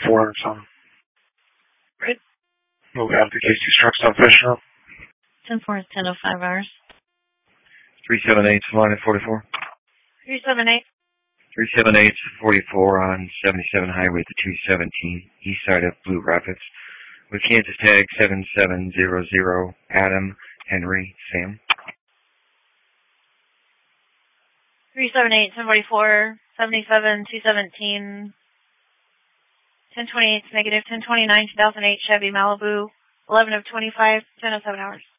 400 something. Right. Move out of the case 2 trucks on Fishner. 10-4 is 10:05 hours. 378 Salina 44. 378. 378 44 on 77 Highway to 217, east side of Blue Rapids, with Kansas tag 7700, Adam, Henry, Sam. 378, 1044, 77, 217, 1028, negative 1029, 2008 Chevy Malibu, 11 of 25, 10:07 hours.